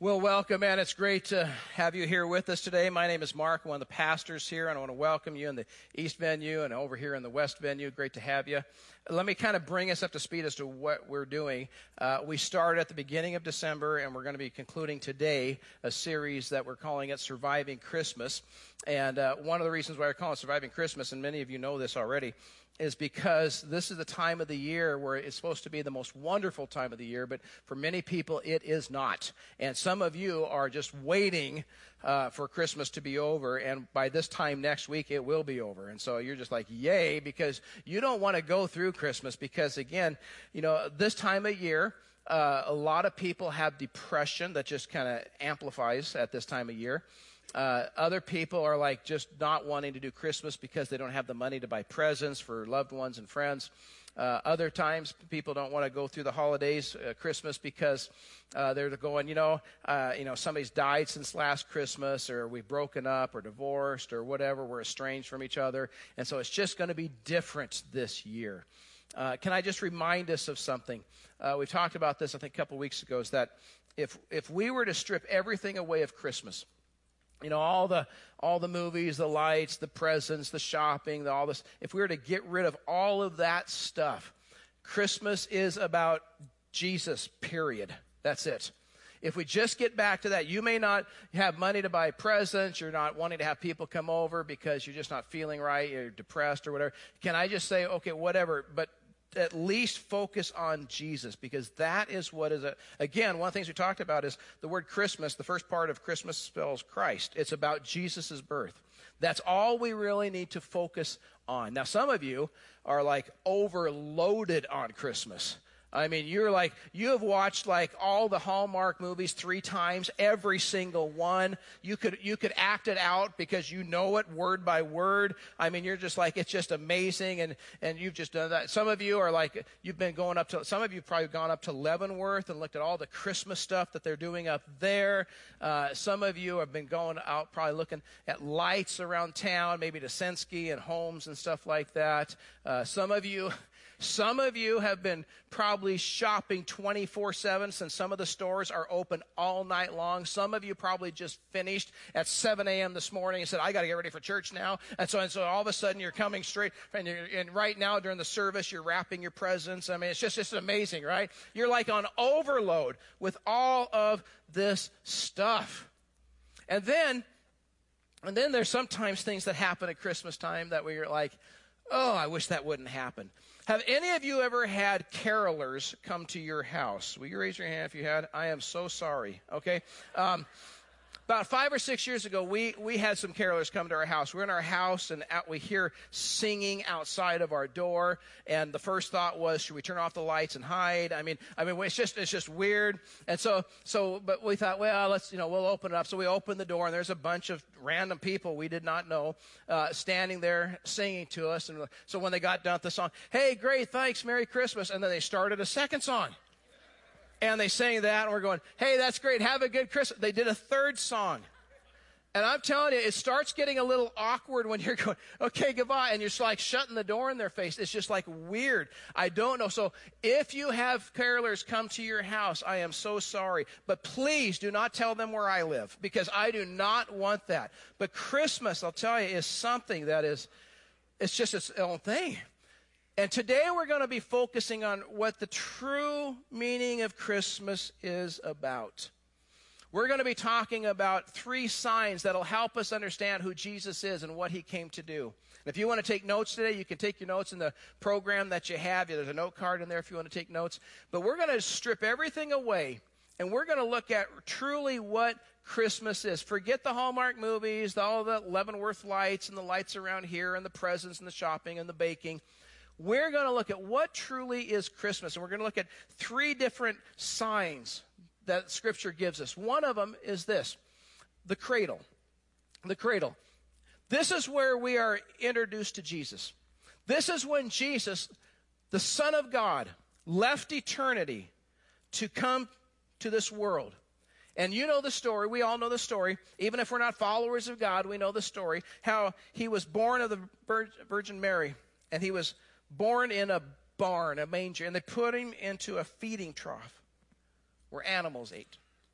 Well, welcome, and it's great to have you here with us today. My name is Mark, one of the pastors here, and I want to welcome you in the East venue and over here in the West venue. Great to have you. Let me kind of bring us up to speed as to what we're doing. We started at the beginning of December, and we're going to be concluding today a series that we're calling it Surviving Christmas. And one of the reasons why we're calling it Surviving Christmas, and many of you know this already, is because this is the time of the year where it's supposed to be the most wonderful time of the year, but for many people it is not. And some of you are just waiting for Christmas to be over, and by this time next week it will be over. And so you're just like, yay, because you don't want to go through Christmas because, again, you know, this time of year, a lot of people have depression that just kind of amplifies at this time of year. Other people are like just not wanting to do Christmas because they don't have the money to buy presents for loved ones and friends. Other times people don't want to go through the holidays, Christmas, because they're going, somebody's died since last Christmas, or we've broken up or divorced or whatever. We're estranged from each other. And so it's just going to be different this year. Can I just remind us of something? We talked about this, I think, a couple weeks ago, is that if we were to strip everything away of Christmas, you know, all the movies, the lights, the presents, the shopping, all this. If we were to get rid of all of that stuff, Christmas is about Jesus, period. That's it. If we just get back to that, you may not have money to buy presents. You're not wanting to have people come over because you're just not feeling right. You're depressed or whatever. Can I just say, okay, whatever, but at least focus on Jesus, because that is what is again, one of the things we talked about is the word Christmas. The first part of Christmas spells Christ. It's about Jesus' birth. That's all we really need to focus on. Now, some of you are like overloaded on Christmas. I mean, you have watched like all the Hallmark movies 3 times, every single one. You could act it out because you know it word by word. I mean, you're just like, it's just amazing, and you've just done that. Some of you are like, some of you have probably gone up to Leavenworth and looked at all the Christmas stuff that they're doing up there. Some of you have been going out probably looking at lights around town, maybe to Sensky and Holmes and stuff like that. Some of you have been probably shopping 24/7 since some of the stores are open all night long. Some of you probably just finished at 7 a.m. this morning and said, I got to get ready for church now. And so all of a sudden you're coming straight, and right now during the service you're wrapping your presents. I mean, it's just amazing, right? You're like on overload with all of this stuff. And then there's sometimes things that happen at Christmas time that we're like, oh, I wish that wouldn't happen. Have any of you ever had carolers come to your house? Will you raise your hand if you had? I am so sorry, okay? About 5 or 6 years ago, we had some carolers come to our house. We're in our house, and we hear singing outside of our door. And the first thought was, should we turn off the lights and hide? I mean, it's just weird. And but we thought, well, we'll open it up. So we opened the door, and there's a bunch of random people we did not know standing there singing to us. And so when they got done with the song, hey, great, thanks, Merry Christmas, and then they started a second song. And they sang that, and we're going, hey, that's great, have a good Christmas. They did a third song. And I'm telling you, it starts getting a little awkward when you're going, okay, goodbye, and you're just like shutting the door in their face. It's just like weird. I don't know. So if you have carolers come to your house, I am so sorry. But please do not tell them where I live, because I do not want that. But Christmas, I'll tell you, is something that it's just its own thing. And today we're going to be focusing on what the true meaning of Christmas is about. We're going to be talking about 3 signs that will help us understand who Jesus is and what he came to do. And if you want to take notes today, you can take your notes in the program that you have. There's a note card in there if you want to take notes. But we're going to strip everything away, and we're going to look at truly what Christmas is. Forget the Hallmark movies, all the Leavenworth lights and the lights around here and the presents and the shopping and the baking. We're going to look at what truly is Christmas, and we're going to look at 3 different signs that Scripture gives us. One of them is this, the cradle. The cradle. This is where we are introduced to Jesus. This is when Jesus, the Son of God, left eternity to come to this world. And you know the story. We all know the story. Even if we're not followers of God, we know the story. How he was born of the Virgin Mary, and he was born in a barn, a manger, and they put him into a feeding trough where animals ate.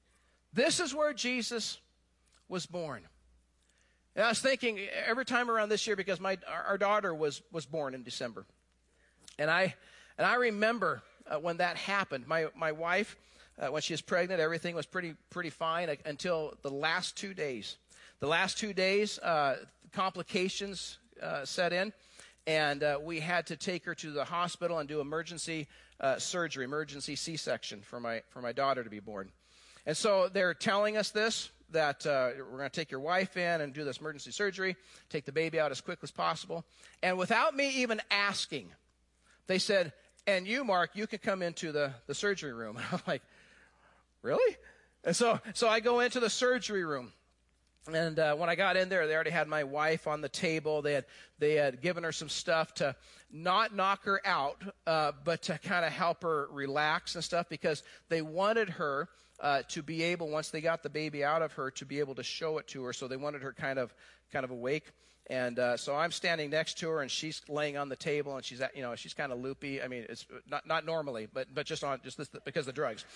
This is where Jesus was born. And I was thinking every time around this year, because our daughter was born in December. And I remember when that happened. My wife, when she was pregnant, everything was pretty fine until the last 2 days. The last 2 days, complications set in, and we had to take her to the hospital and do emergency surgery, emergency C-section for my daughter to be born. And so they're telling us this, that we're going to take your wife in and do this emergency surgery, take the baby out as quick as possible. And without me even asking, they said, and you, Mark, you can come into the surgery room. I'm like, really? And so I go into the surgery room. And when I got in there, they already had my wife on the table. They had given her some stuff to not knock her out, but to kind of help her relax and stuff, because they wanted her to be able, once they got the baby out of her, to be able to show it to her. So they wanted her kind of awake. And so I'm standing next to her, and she's laying on the table, and she's kind of loopy. I mean, it's not normally, but just this, because of the drugs.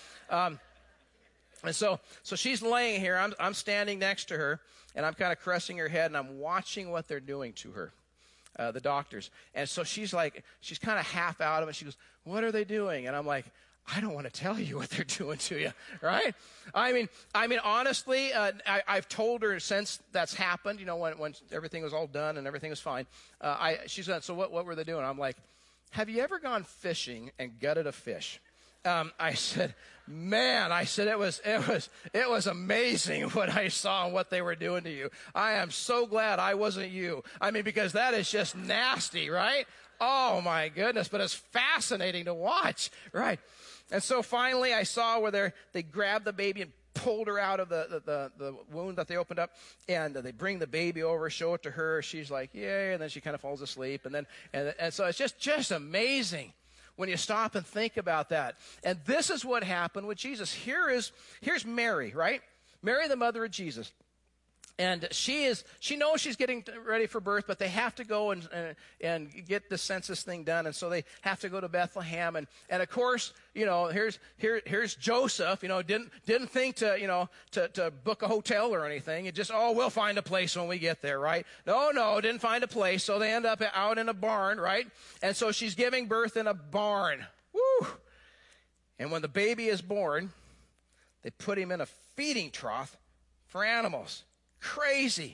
And so she's laying here. I'm standing next to her, and I'm kind of caressing her head, and I'm watching what they're doing to her, the doctors. And so she's kind of half out of it. She goes, "What are they doing?" And I'm like, I don't want to tell you what they're doing to you, right? I mean, honestly, I've told her since that's happened, when everything was all done and everything was fine. She's like, "So what were they doing?" I'm like, "Have you ever gone fishing and gutted a fish?" I said, "Man," it was amazing what I saw and what they were doing to you. I am so glad I wasn't you. I mean, because that is just nasty, right? Oh my goodness, but it's fascinating to watch, right? And so finally I saw where they grabbed the baby and pulled her out of the wound that they opened up, and they bring the baby over, show it to her. She's like, "Yay," and then she kind of falls asleep. And so it's just amazing when you stop and think about that. And this is what happened with Jesus. Here's Mary, right? Mary, the mother of Jesus. And she knows she's getting ready for birth, but they have to go and get the census thing done. And so they have to go to Bethlehem. And of course, here's Joseph, didn't think to book a hotel or anything. It just, we'll find a place when we get there, right? No, didn't find a place. So they end up out in a barn, right? And so she's giving birth in a barn. Woo! And when the baby is born, they put him in a feeding trough for animals. Crazy.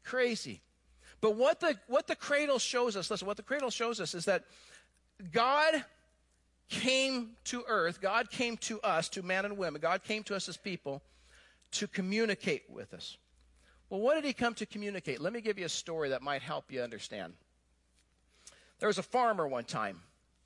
But what the cradle shows us, listen, what the cradle shows us is that God came to earth, God came to us, to men and women, God came to us as people to communicate with us. Well, what did he come to communicate? Let me give you a story that might help you understand. There was a farmer one time.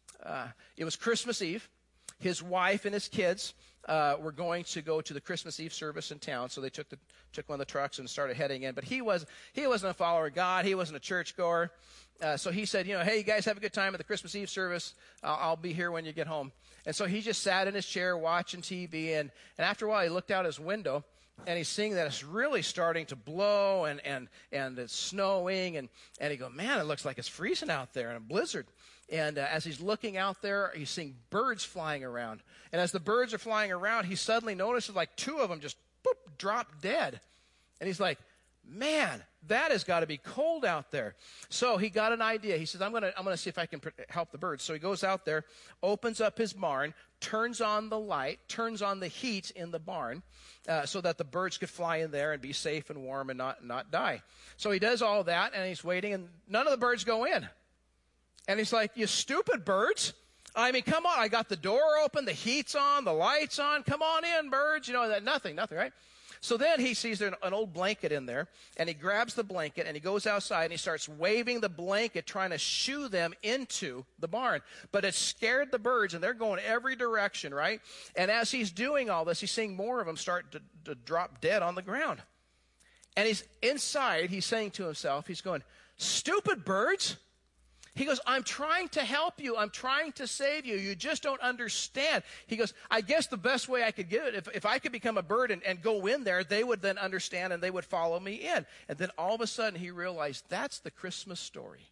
It was Christmas Eve. His wife and his kids were going to go to the Christmas Eve service in town, so they took one of the trucks and started heading in. But he wasn't a follower of God. He wasn't a churchgoer. So he said, "Hey, you guys have a good time at the Christmas Eve service. I'll be here when you get home." And so he just sat in his chair watching TV. And after a while, he looked out his window, and he's seeing that it's really starting to blow and it's snowing. And he goes, "Man, it looks like it's freezing out there in a blizzard." And as he's looking out there, he's seeing birds flying around. And as the birds are flying around, he suddenly notices like two of them just drop dead. And he's like, "Man, that has got to be cold out there." So he got an idea. He says, I'm gonna see if I can help the birds. So he goes out there, opens up his barn, turns on the light, turns on the heat in the barn, so that the birds could fly in there and be safe and warm and not die. So he does all that, and he's waiting, and none of the birds go in. And he's like, "You stupid birds. I mean, come on. I got the door open, the heat's on, the light's on. Come on in, birds." Nothing, right? So then he sees an old blanket in there, and he grabs the blanket, and he goes outside, and he starts waving the blanket, trying to shoo them into the barn. But it scared the birds, and they're going every direction, right? And as he's doing all this, he's seeing more of them start to drop dead on the ground. And he's inside, he's saying to himself, he's going, "Stupid birds." He goes, "I'm trying to help you. I'm trying to save you. You just don't understand." He goes, "I guess the best way I could get it, if I could become a bird and go in there, they would then understand and they would follow me in." And then all of a sudden he realized that's the Christmas story.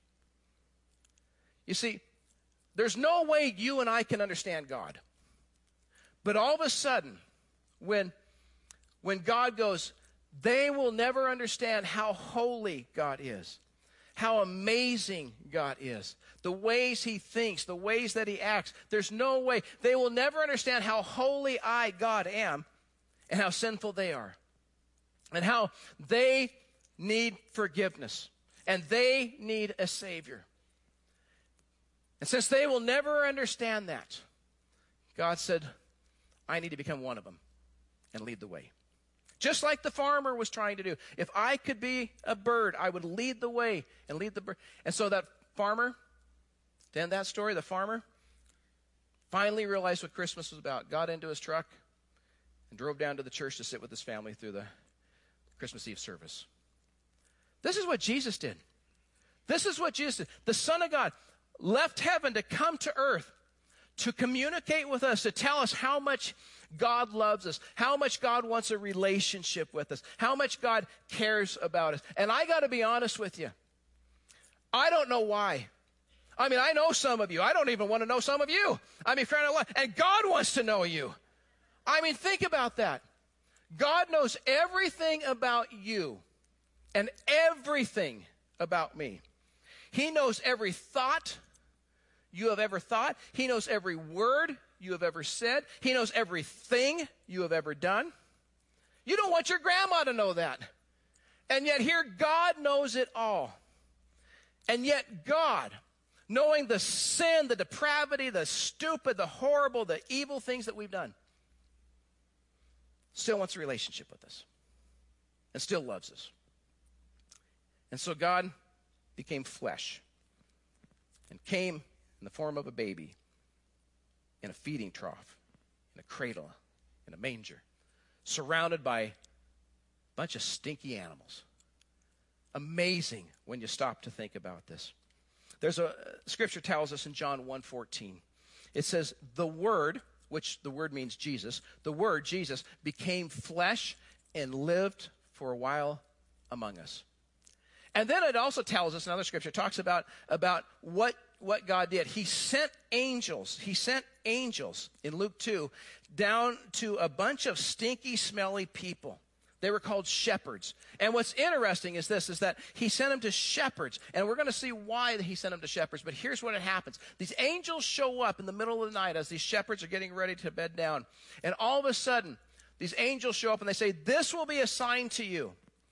You see, there's no way you and I can understand God. But all of a sudden, when when God goes, they will never understand how holy God is, how amazing God is, the ways he thinks, the ways that he acts. There's no way. They will never understand how holy I, God, am, and how sinful they are, and how they need forgiveness, and they need a Savior. And since they will never understand that, God said, I need to become one of them and lead the way. Just like the farmer was trying to do. If I could be a bird, I would lead the way and lead the bird. And so that farmer, to end that story, the farmer finally realized what Christmas was about, got into his truck, and drove down to the church to sit with his family through the Christmas Eve service. This is what Jesus did. This is what Jesus did. The Son of God left heaven to come to earth, to communicate with us, to tell us how much God loves us, how much God wants a relationship with us, how much God cares about us. And I got to be honest with you. I don't know why. I mean, I know some of you. I don't even want to know some of you. I mean, and God wants to know you. I mean, think about that. God knows everything about you and everything about me. He knows every thought you have ever thought. He knows every word you have ever said. He knows everything you have ever done. You don't want your grandma to know that. And yet here God knows it all. And yet God, knowing the sin, the depravity, the stupid, the horrible, the evil things that we've done, still wants a relationship with us and still loves us. And so God became flesh and came in the form of a baby in a feeding trough, in a cradle, in a manger, surrounded by a bunch of stinky animals. Amazing when you stop to think about this. There's a scripture tells us in John 1:14. It says, the Word, which the word means Jesus, the Word, Jesus, became flesh and lived for a while among us. And then it also tells us, another scripture talks about what God did. He sent angels. He sent angels in Luke 2 down to a bunch of stinky, smelly people. They were called shepherds. And what's interesting is this, is that he sent them to shepherds. And we're going to see why he sent them to shepherds. But here's what happens. These angels show up in the middle of the night as these shepherds are getting ready to bed down. And all of a sudden, these angels show up and they say, this will be a sign to you.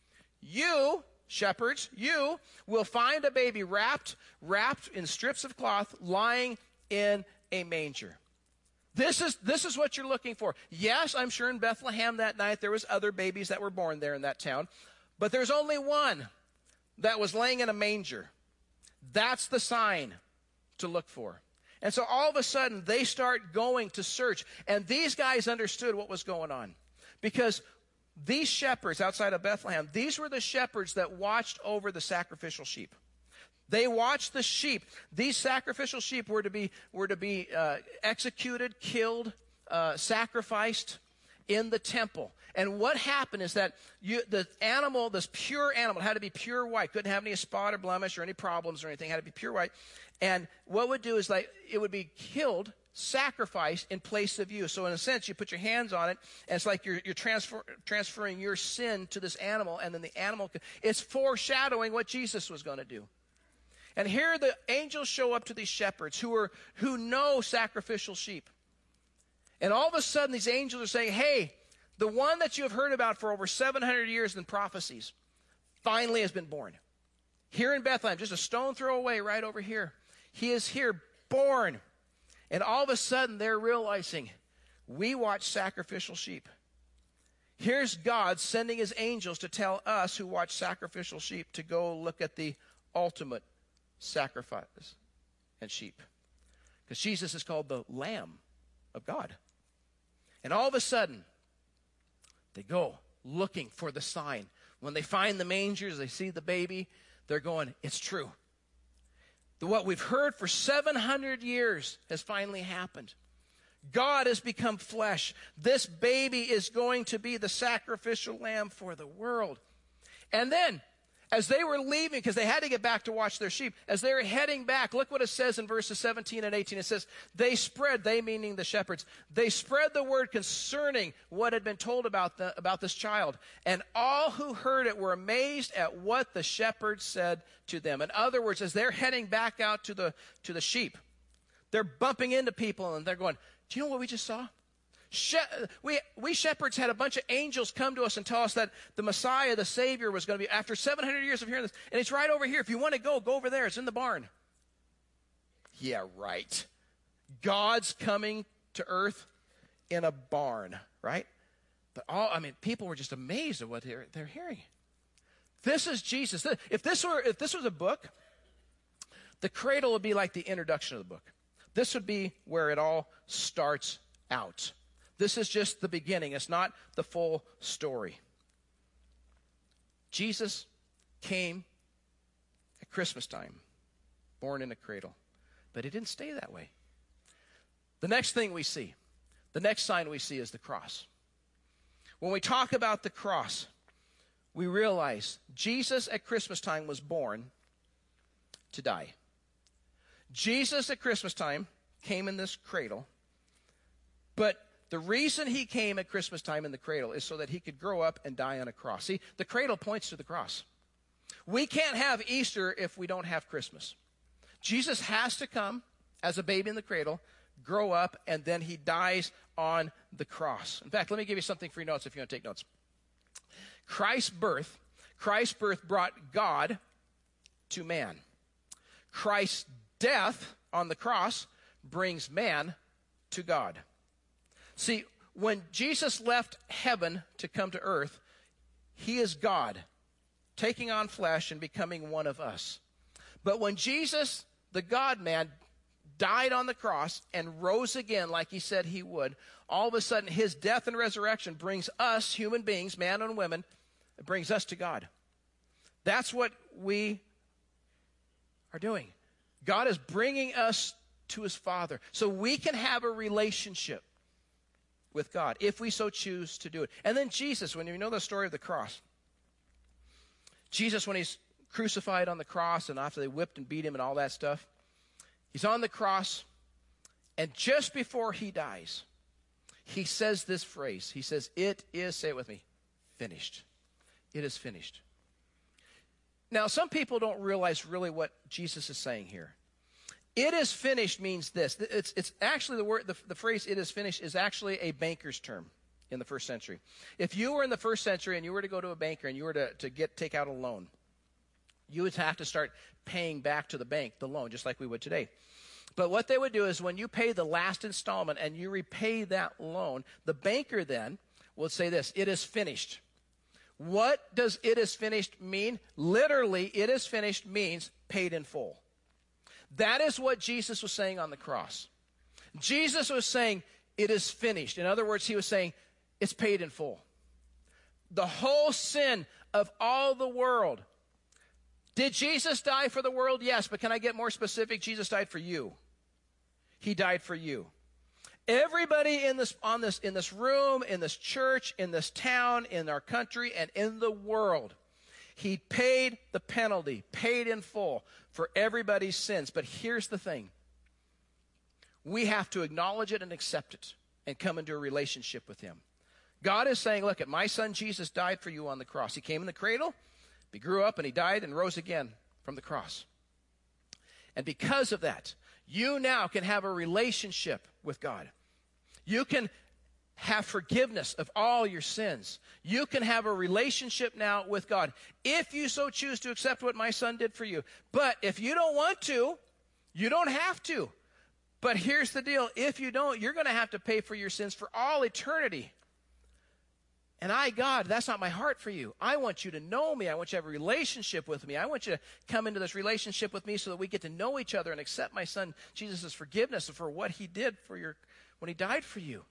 You, shepherds, you will find a baby wrapped in strips of cloth, lying in a manger. This is what you're looking for. Yes, I'm sure in Bethlehem that night there was other babies that were born there in that town, but there's only one that was laying in a manger. That's the sign to look for. And so all of a sudden they start going to search, and these guys understood what was going on, because these shepherds outside of Bethlehem, these were the shepherds that watched over the sacrificial sheep. They watched the sheep. These sacrificial sheep were to be executed, killed, sacrificed in the temple. And what happened is that the animal, this pure animal, had to be pure white. Couldn't have any spot or blemish or any problems or anything. Had to be pure white. And what would do is it would be killed, sacrificed in place of you. So in a sense, you put your hands on it, and it's like you're transferring your sin to this animal, and then the animal, it's foreshadowing what Jesus was going to do. And here the angels show up to these shepherds who know sacrificial sheep. And all of a sudden these angels are saying, hey, the one that you have heard about for over 700 years in prophecies finally has been born. Here in Bethlehem, just a stone throw away right over here. He is here, born. And all of a sudden they're realizing, we watch sacrificial sheep. Here's God sending his angels to tell us who watch sacrificial sheep to go look at the ultimate sacrifice and sheep. Because Jesus is called the Lamb of God. And all of a sudden, they go looking for the sign. When they find the mangers, they see the baby, they're going, it's true. What we've heard for 700 years has finally happened. God has become flesh. This baby is going to be the sacrificial lamb for the world. And then, As they were leaving, because they had to get back to watch their sheep, as they were heading back, look what it says in verses 17 and 18. It says, they meaning the shepherds, they spread the word concerning what had been told about this child. And all who heard it were amazed at what the shepherds said to them. In other words, as they're heading back out to the sheep, they're bumping into people and they're going, do you know what we just saw? We shepherds had a bunch of angels come to us and tell us that the Messiah, the Savior, was going to be after 700 years of hearing this. And it's right over here. If you want to go over there. It's in the barn. Yeah, right. God's coming to earth in a barn, right? But people were just amazed at what they're hearing. This is Jesus. If this was a book, the cradle would be like the introduction of the book. This would be where it all starts out. This is just the beginning. It's not the full story. Jesus came at Christmas time, born in a cradle. But it didn't stay that way. The next thing we see, the next sign we see is the cross. When we talk about the cross, we realize Jesus at Christmas time was born to die. Jesus at Christmas time came in this cradle, but the reason he came at Christmas time in the cradle is so that he could grow up and die on a cross. See, the cradle points to the cross. We can't have Easter if we don't have Christmas. Jesus has to come as a baby in the cradle, grow up, and then he dies on the cross. In fact, let me give you something for your notes if you want to take notes. Christ's birth brought God to man. Christ's death on the cross brings man to God. See, when Jesus left heaven to come to earth, he is God, taking on flesh and becoming one of us. But when Jesus, the God-man, died on the cross and rose again like he said he would, all of a sudden his death and resurrection brings us, human beings, man and women, it brings us to God. That's what we are doing. God is bringing us to his Father so we can have a relationship with God, if we so choose to do it. And then Jesus, when you know the story of the cross, Jesus, when he's crucified on the cross and after they whipped and beat him and all that stuff, he's on the cross, and just before he dies, he says this phrase. He says, it is, say it with me, finished. It is finished. Now, some people don't realize really what Jesus is saying here. It is finished means this. It's actually the phrase it is finished is actually a banker's term in the first century. If you were in the first century and you were to go to a banker and you were to take out a loan, you would have to start paying back to the bank the loan, just like we would today. But what they would do is when you pay the last installment and you repay that loan, the banker then will say this, it is finished. What does it is finished mean? Literally, it is finished means paid in full. That is what Jesus was saying on the cross. Jesus was saying, it is finished. In other words, he was saying, it's paid in full. The whole sin of all the world. Did Jesus die for the world? Yes, but can I get more specific? Jesus died for you. He died for you. Everybody in this room, in this church, in this town, in our country, and in the world, he paid the penalty, paid in full for everybody's sins. But here's the thing. We have to acknowledge it and accept it and come into a relationship with him. God is saying, look, my son Jesus died for you on the cross. He came in the cradle, he grew up, and he died and rose again from the cross. And because of that, you now can have a relationship with God. You can have forgiveness of all your sins. You can have a relationship now with God if you so choose to accept what my son did for you. But if you don't want to, you don't have to. But here's the deal. If you don't, you're going to have to pay for your sins for all eternity. And God, that's not my heart for you. I want you to know me. I want you to have a relationship with me. I want you to come into this relationship with me so that we get to know each other and accept my son Jesus' forgiveness for what he did when he died for you.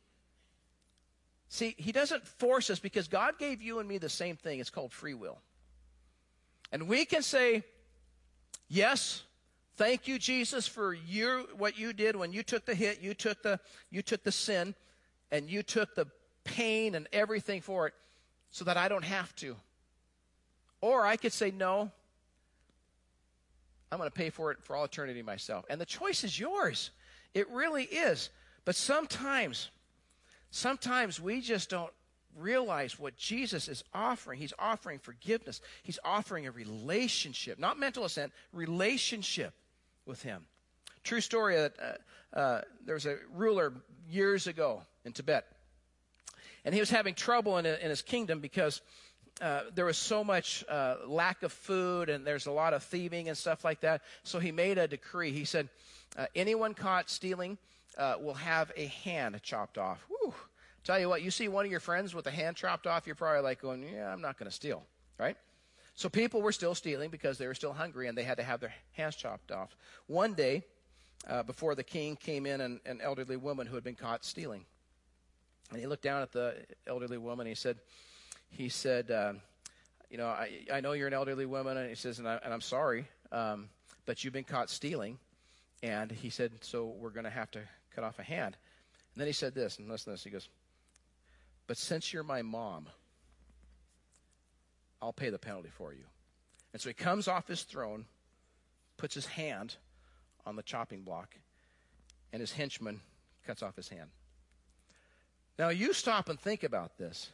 See, he doesn't force us because God gave you and me the same thing. It's called free will. And we can say, yes, thank you, Jesus, for what you did when you took the hit, you took the sin, and you took the pain and everything for it so that I don't have to. Or I could say, no, I'm going to pay for it for all eternity myself. And the choice is yours. It really is. But sometimes we just don't realize what Jesus is offering. He's offering forgiveness. He's offering a relationship, not mental assent, relationship with him. True story that there was a ruler years ago in Tibet, and he was having trouble in his kingdom because there was so much lack of food, and there's a lot of thieving and stuff like that. So he made a decree. He said, anyone caught stealing will have a hand chopped off. Whew. Tell you what, you see one of your friends with a hand chopped off, you're probably like going, yeah, I'm not going to steal, right? So people were still stealing because they were still hungry, and they had to have their hands chopped off. One day, before the king came in, an elderly woman who had been caught stealing. And he looked down at the elderly woman, and he said, I know you're an elderly woman, and he says, and I'm sorry, but you've been caught stealing. And he said, so we're going to have to cut off a hand. And then he said this, and listen to this. He goes, but since you're my mom, I'll pay the penalty for you. And so he comes off his throne, puts his hand on the chopping block, and his henchman cuts off his hand. Now, you stop and think about this.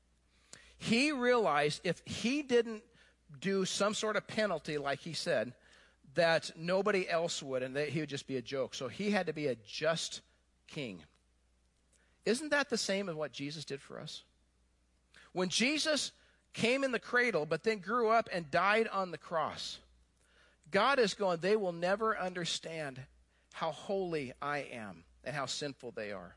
He realized if he didn't do some sort of penalty, like he said, that nobody else would, and that he would just be a joke. So he had to be a just king. Isn't that the same as what Jesus did for us? When Jesus came in the cradle, but then grew up and died on the cross, God is going, they will never understand how holy I am and how sinful they are.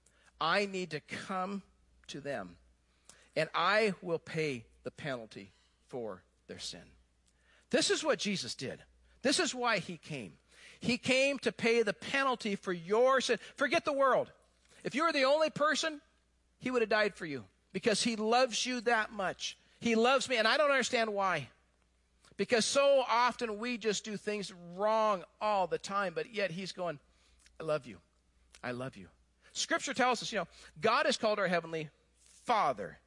I need to come to them, and I will pay the penalty for their sin. This is what Jesus did. This is why he came. He came to pay the penalty for your sin. Forget the world. If you were the only person, he would have died for you because he loves you that much. He loves me, and I don't understand why. Because so often we just do things wrong all the time, but yet he's going, I love you. I love you. Scripture tells us, God is called our Heavenly Father.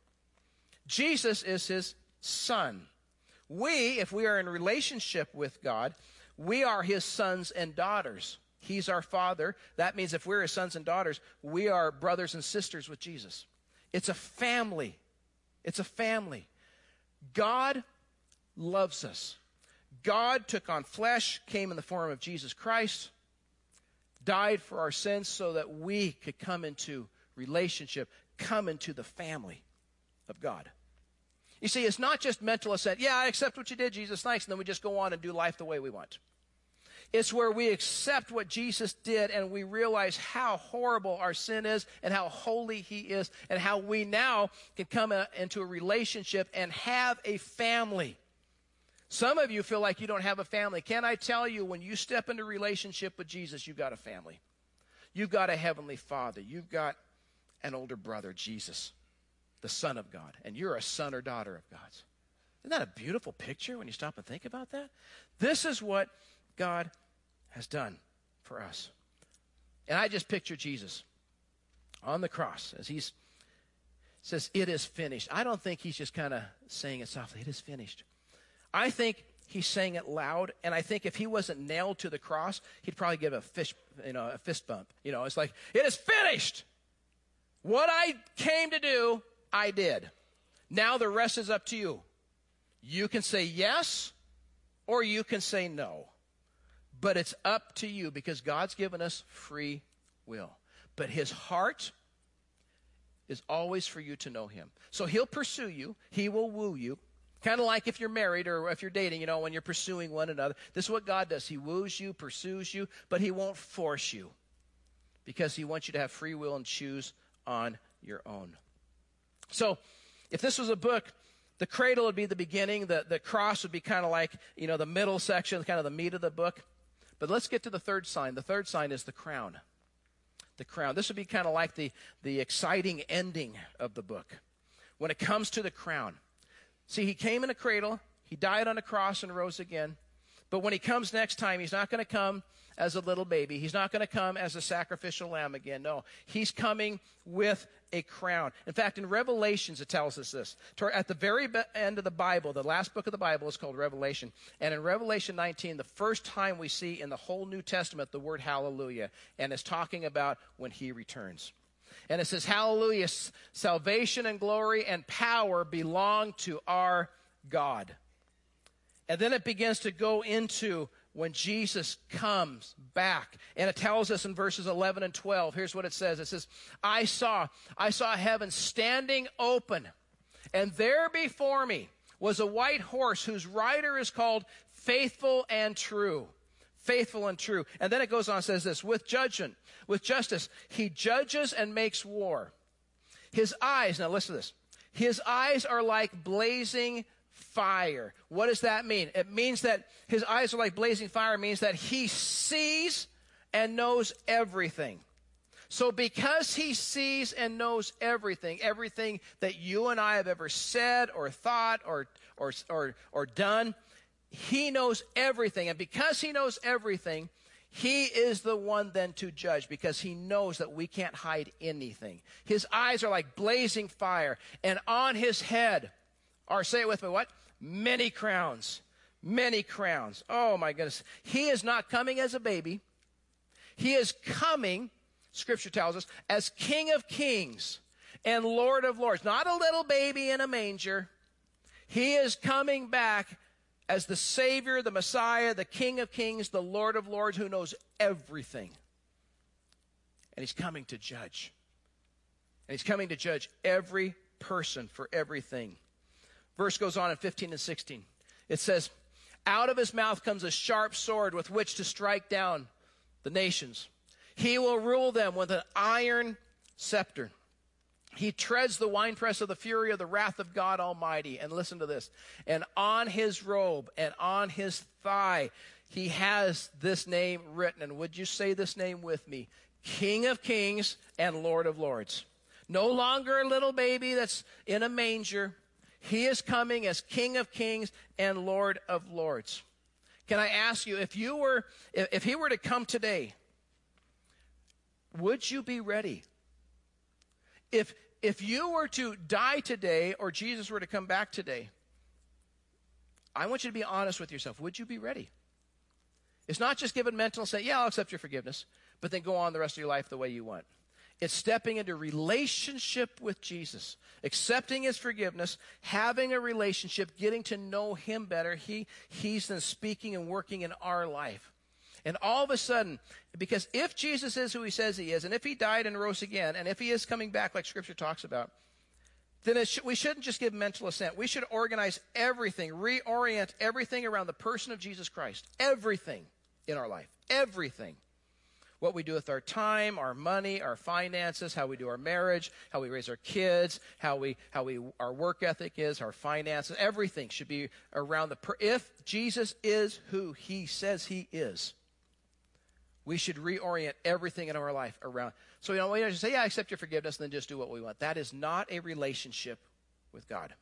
Jesus is his Son. We, if we are in relationship with God, we are his sons and daughters. He's our Father. That means if we're his sons and daughters, we are brothers and sisters with Jesus. It's a family. It's a family. God loves us. God took on flesh, came in the form of Jesus Christ, died for our sins so that we could come into relationship, come into the family of God. You see, it's not just mental assent. Yeah, I accept what you did, Jesus, thanks, and then we just go on and do life the way we want. It's where we accept what Jesus did and we realize how horrible our sin is and how holy he is and how we now can come into a relationship and have a family. Some of you feel like you don't have a family. Can I tell you, when you step into a relationship with Jesus, you've got a family. You've got a Heavenly Father. You've got an older brother, Jesus, the Son of God, and you're a son or daughter of God's. Isn't that a beautiful picture when you stop and think about that? This is what God has done for us. And I just picture Jesus on the cross as he says, it is finished. I don't think he's just kind of saying it softly. It is finished. I think he's saying it loud, and I think if he wasn't nailed to the cross, he'd probably give a fist bump. It's like, it is finished. What I came to do, I did. Now the rest is up to you. You can say yes, or you can say no. But it's up to you because God's given us free will. But his heart is always for you to know him. So he'll pursue you. He will woo you. Kind of like if you're married or if you're dating, when you're pursuing one another. This is what God does. He woos you, pursues you, but he won't force you because he wants you to have free will and choose on your own. So if this was a book, the cradle would be the beginning. The cross would be kind of like, the middle section, kind of the meat of the book. But let's get to the third sign. The third sign is the crown. The crown. This would be kind of like the exciting ending of the book. When it comes to the crown. See, he came in a cradle. He died on a cross and rose again. But when he comes next time, he's not going to come as a little baby. He's not going to come as a sacrificial lamb again. No, he's coming with a crown. In fact, in Revelations, it tells us this. At the very end of the Bible, the last book of the Bible is called Revelation. And in Revelation 19, the first time we see in the whole New Testament the word hallelujah. And it's talking about when he returns. And it says, hallelujah, salvation and glory and power belong to our God. And then it begins to go into when Jesus comes back. And it tells us in verses 11 and 12, here's what it says. It says, I saw heaven standing open, and there before me was a white horse whose rider is called Faithful and True. Faithful and true. And then it goes on and says this, with justice, he judges and makes war. His eyes, now listen to this, his eyes are like blazing fire. What does that mean? It means that his eyes are like blazing fire. It means that he sees and knows everything. So because he sees and knows everything that you and I have ever said or thought or done, he knows everything. And because he knows everything, he is the one then to judge, because he knows that we can't hide anything. His eyes are like blazing fire, and on his head are, say it with me, what? Many crowns. Many crowns. Oh my goodness. He is not coming as a baby. He is coming, Scripture tells us, as King of Kings and Lord of Lords. Not a little baby in a manger. He is coming back as the Savior, the Messiah, the King of Kings, the Lord of Lords, who knows everything. And he's coming to judge. And he's coming to judge every person for everything. Verse goes on in 15 and 16. It says, out of his mouth comes a sharp sword with which to strike down the nations. He will rule them with an iron scepter. He treads the winepress of the fury of the wrath of God Almighty. And listen to this. And on his robe and on his thigh, he has this name written. And would you say this name with me? King of Kings and Lord of Lords. No longer a little baby that's in a manger. He is coming as King of Kings and Lord of Lords. Can I ask you, if he were to come today, would you be ready? If you were to die today, or Jesus were to come back today, I want you to be honest with yourself. Would you be ready? It's not just giving mental and saying, yeah, I'll accept your forgiveness, but then go on the rest of your life the way you want. It's stepping into relationship with Jesus, accepting his forgiveness, having a relationship, getting to know him better. He's then speaking and working in our life. And all of a sudden, because if Jesus is who he says he is, and if he died and rose again, and if he is coming back like Scripture talks about, then we shouldn't just give mental assent. We should organize everything, reorient everything around the person of Jesus Christ. Everything in our life. Everything. What we do with our time, our money, our finances, how we do our marriage, how we raise our kids, how our work ethic is, our finances, everything should be around if Jesus is who he says he is, we should reorient everything in our life around. So, we don't just say, yeah, I accept your forgiveness, and then just do what we want. That is not a relationship with God.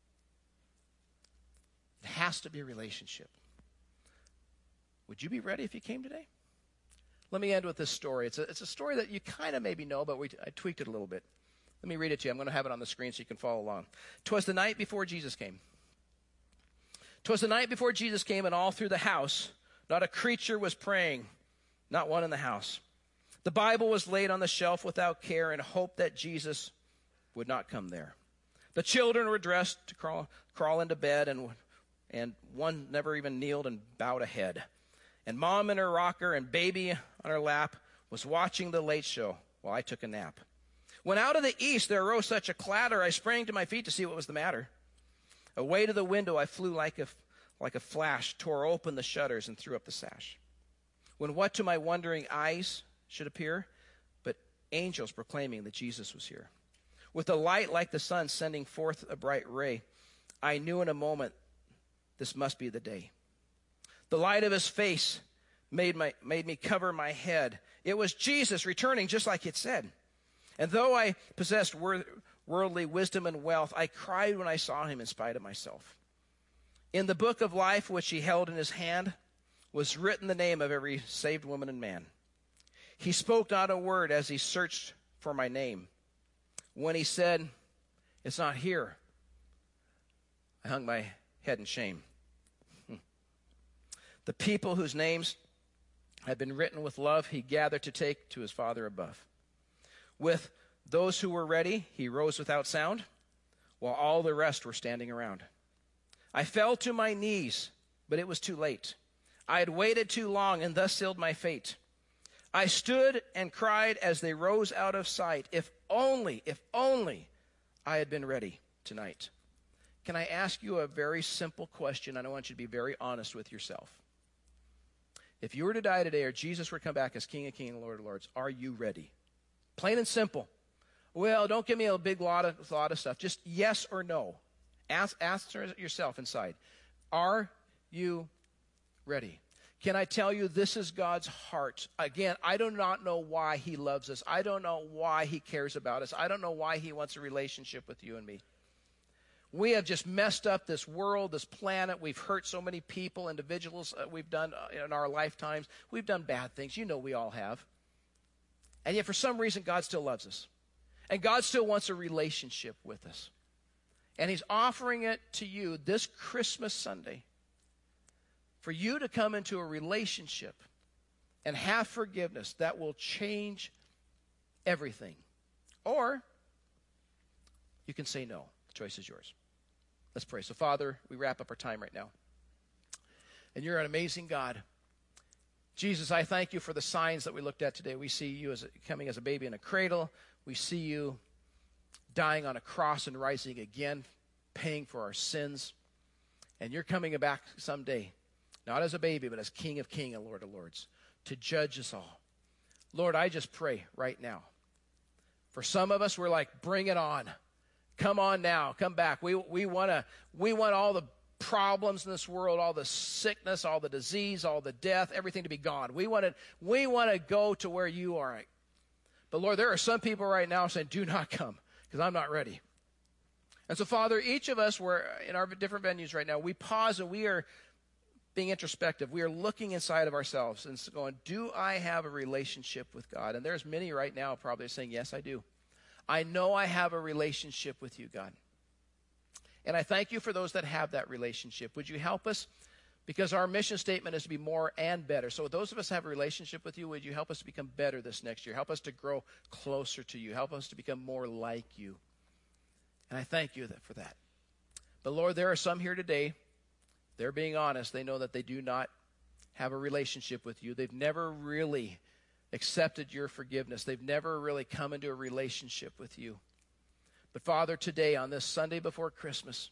It has to be a relationship. Would you be ready if you came today? Let me end with this story. It's a story that you kind of maybe know, but I tweaked it a little bit. Let me read it to you. I'm going to have it on the screen so you can follow along. 'Twas the night before Jesus came. 'Twas the night before Jesus came, and all through the house, not a creature was praying, not one in the house. The Bible was laid on the shelf without care in hope that Jesus would not come there. The children were dressed to crawl into bed, and one never even kneeled and bowed a head. And mom in her rocker and baby on her lap was watching the Late Show while I took a nap. When out of the east there arose such a clatter, I sprang to my feet to see what was the matter. Away to the window I flew like a flash, tore open the shutters and threw up the sash. When what to my wondering eyes should appear, but angels proclaiming that Jesus was here. With a light like the sun sending forth a bright ray, I knew in a moment this must be the day. The light of his face made me cover my head. It was Jesus returning just like it said. And though I possessed worldly wisdom and wealth, I cried when I saw him in spite of myself. In the book of life which he held in his hand was written the name of every saved woman and man. He spoke not a word as he searched for my name. When he said, it's not here, I hung my head in shame. The people whose names had been written with love, he gathered to take to his Father above. With those who were ready, he rose without sound, while all the rest were standing around. I fell to my knees, but it was too late. I had waited too long and thus sealed my fate. I stood and cried as they rose out of sight, if only I had been ready tonight. Can I ask you a very simple question? I want you to be very honest with yourself. If you were to die today or Jesus were to come back as King of Kings and Lord of Lords, are you ready? Plain and simple. Well, don't give me a big lot of stuff. Just yes or no. Ask yourself inside. Are you ready? Can I tell you this is God's heart? Again, I do not know why he loves us. I don't know why he cares about us. I don't know why he wants a relationship with you and me. We have just messed up this world, this planet. We've hurt so many people, individuals. We've done in our lifetimes. We've done bad things. You know we all have. And yet for some reason, God still loves us. And God still wants a relationship with us. And he's offering it to you this Christmas Sunday for you to come into a relationship and have forgiveness that will change everything. Or you can say no. The choice is yours. Let's pray. So, Father, we wrap up our time right now. And you're an amazing God. Jesus, I thank you for the signs that we looked at today. We see you coming as a baby in a cradle. We see you dying on a cross and rising again, paying for our sins. And you're coming back someday, not as a baby, but as King of Kings and Lord of Lords, to judge us all. Lord, I just pray right now. For some of us, we're like, bring it on. Come on now. Come back. We want all the problems in this world, all the sickness, all the disease, all the death, everything to be gone. We want to go to where you are. But Lord, there are some people right now saying, do not come, because I'm not ready. And so, Father, each of us, we're in our different venues right now, we pause and we are being introspective. We are looking inside of ourselves and going, do I have a relationship with God? And there's many right now probably saying, yes, I do. I know I have a relationship with you, God. And I thank you for those that have that relationship. Would you help us? Because our mission statement is to be more and better. So those of us who have a relationship with you, would you help us to become better this next year? Help us to grow closer to you. Help us to become more like you. And I thank you for that. But Lord, there are some here today, they're being honest. They know that they do not have a relationship with you. They've never really accepted your forgiveness. They've never really come into a relationship with you. But Father, today on this Sunday before Christmas,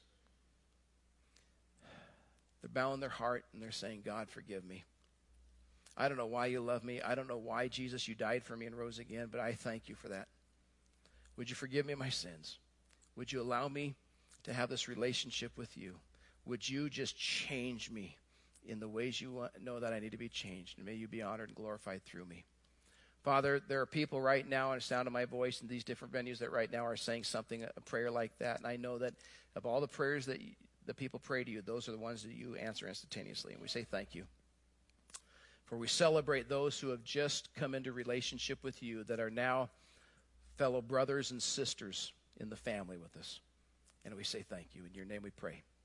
they're bowing their heart and they're saying, God, forgive me. I don't know why you love me. I don't know why, Jesus, you died for me and rose again, but I thank you for that. Would you forgive me my sins? Would you allow me to have this relationship with you? Would you just change me in the ways you know that I need to be changed? And may you be honored and glorified through me. Father, there are people right now, in the sound of my voice, in these different venues that right now are saying something, a prayer like that. And I know that of all the prayers that the people pray to you, those are the ones that you answer instantaneously. And we say thank you. For we celebrate those who have just come into relationship with you, that are now fellow brothers and sisters in the family with us. And we say thank you. In your name we pray.